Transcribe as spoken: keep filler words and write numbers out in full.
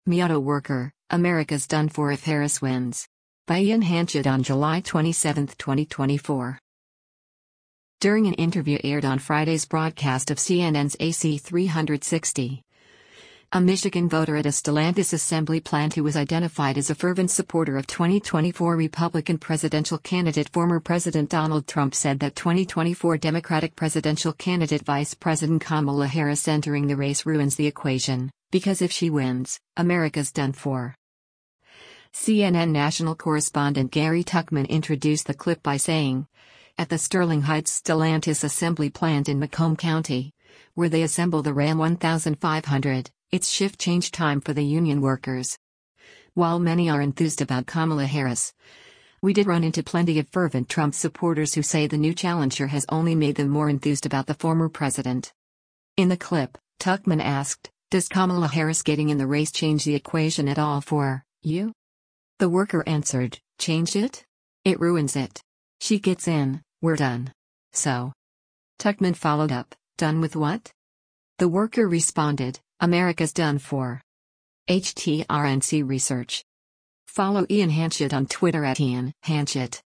Miata worker, America's done for if Harris wins. By Ian Hanchett on July twenty-seventh, twenty twenty-four. During an interview aired on Friday's broadcast of C N N's A C three sixty, a Michigan voter at a Stellantis assembly plant who was identified as a fervent supporter of twenty twenty-four Republican presidential candidate former President Donald Trump said that twenty twenty-four Democratic presidential candidate Vice President Kamala Harris entering the race ruins the equation, because if she wins, America's done for. C N N national correspondent Gary Tuchman introduced the clip by saying, "At the Sterling Heights Stellantis assembly plant in Macomb County, where they assemble the Ram fifteen hundred, it's shift change time for the union workers. While many are enthused about Kamala Harris, we did run into plenty of fervent Trump supporters who say the new challenger has only made them more enthused about the former president." In the clip, Tuchman asked, "Does Kamala Harris getting in the race change the equation at all for you?" The worker answered, "Change it? It ruins it. She gets in, we're done." So? Tuchman followed up, "Done with what?" The worker responded, "America's done for." H T R N C Research. Follow Ian Hanchett on Twitter at Ian Hanchett.